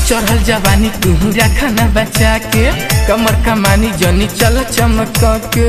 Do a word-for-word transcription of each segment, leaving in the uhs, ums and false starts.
चढ़ल जवानी तू रखना बचा के कमर कमानी जनी चल चमक के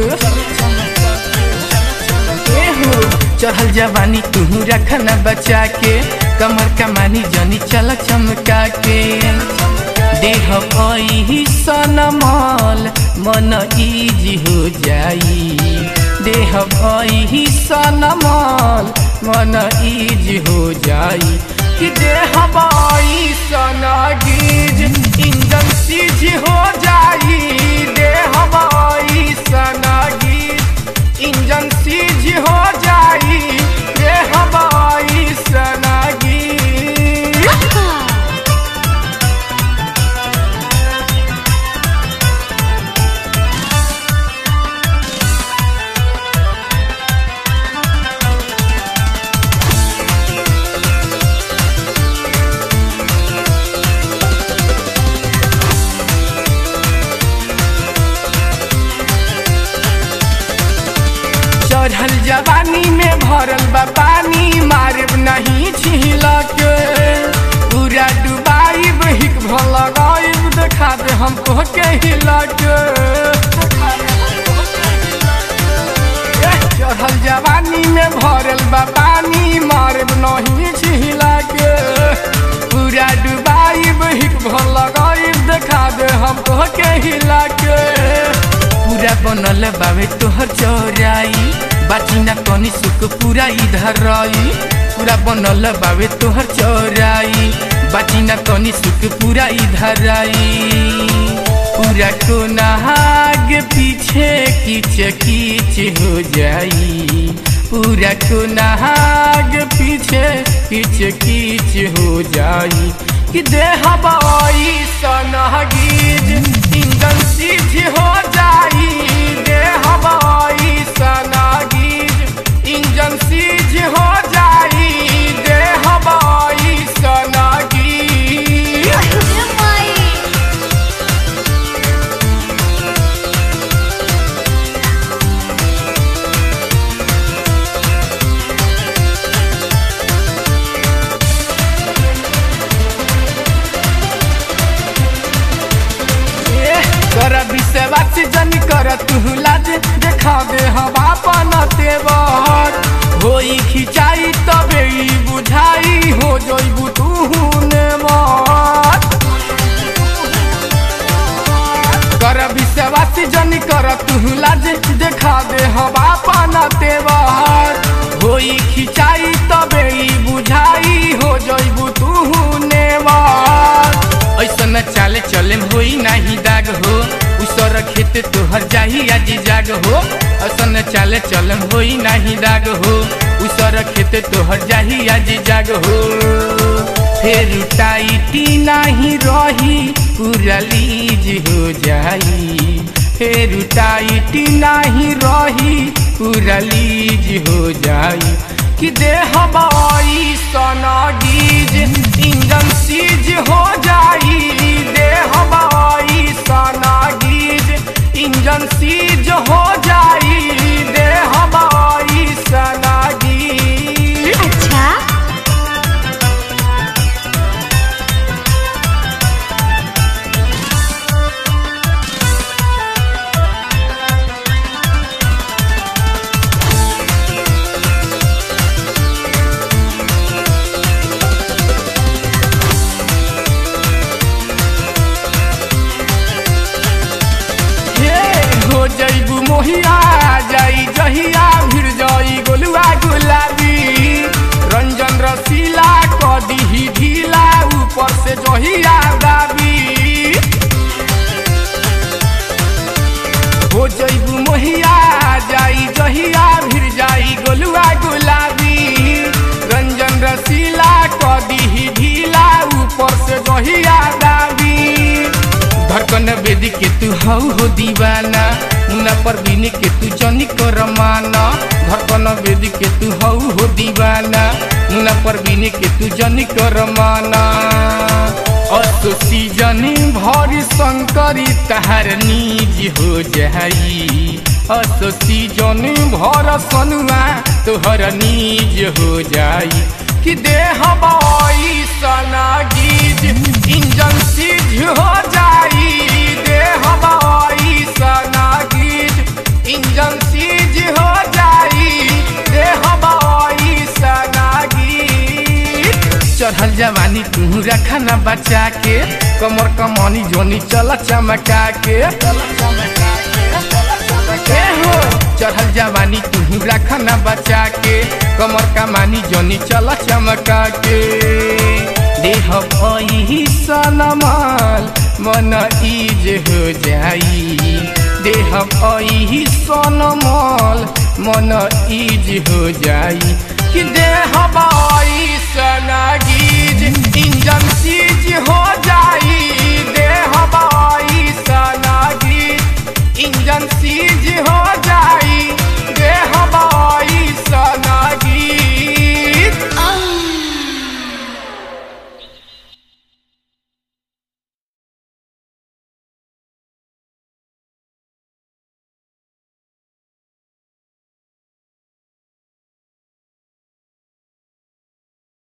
चढ़ल जवानी तू रखना बचा के कमर कमानी जनी चल चमका के देह भई सनमल मन इजी हो जाई देह भई सनमल मन इजी हो जाई कि देह भई सनगीज इंजन सीज हो जाई देह भई सनगीज इंजन सीज हो जाई देह भई सनगीज चढ़ल जवानी में भरल बा पानी मारब नहीं छिलक पूरा डुबाइब हिक भल गाइब देखा दे हमको के हिलक चढ़ल जवानी में भरल बा पानी मारब नहीं छिलक पूरा डुबाइब हिक भल गाइब देखा दे हमको के हिलक पूरा बनल बावे तोहर चौराई बाची ना कनी सुख पूरा इधर रही पूरा बनल बावे तोहर चौराई बाची ना कनी सुख पूरा इधर रही पूरा को नहाग पीछे कीच कीच हो जाई पूरा को नहाग पीछे कीच कीच हो जाई कि देह बई सनगीज इंजन सीज हो जाई देह बई सनगीज इंजन सीज हो जाई देह बई सनगीज कर विश्वास जन कर तू लाज देखा दे हवा पन तेवर होई खिंचाई तबे बुझाई हो जइबू तू नेमर कर विश्वास जन कर तू लाज देखा दे हवा पन तेवर होई खिंचाई तबे बुझाई हो जइबू तू नेमर ऐसा चाले चले होई नहीं दाग हो उसर खेत तोहर जाही आज जाग हो ऐसा चाले चले होई नहीं दाग हो उसर खेत तोहर जाही आज जाग हो फिर टाइटी नहीं रही पूरा लीज हो जाई फिर टाइटी नहीं रही पूरा लीज हो जाई कि देह बई सनगीज इंजन सीज हो जाई देह बई सनगीज इंजन सीज हो जाई देह बई सनगीज अच्छा जइबू मोहिया जाई जहिया भिड़ जाई गोलुआ गुलाबी रंजन रसीला कदी ढीला ऊपर से जहिया दाबी हो जइबू मोहिया जाई जहिया भिड़ जाई गोलुआ गुलाबी रंजन रसीला कदी ढीला ऊपर से जहिया दाबी धड़कन बेदी के तू हऊ हो दीवाना मुना पर बिनी के तू जनी कर माना धड़कन बेदी के तू हऊ हो दीवाना मुना पर बिनी के तू जनी कर माना असो सीजन भरी शंकरी तहार नीज हो जाई असो सीजन भर सनुआ तोहर नीज हो जाई कि देह बई सनगीज इंजन तू रखना बचा के कमर कमानी जोनी चल चमका के हो चढ़ल जवानी तू रखना बचा के कमर कमानी जोनी चल चमका के देह सनमाल मन ईज हो जाई देह सनमाल मन ईज हो जाई कि देह सनगीज इंजन सीज हो जाई देह सनगीज इंजन सीज हो जाई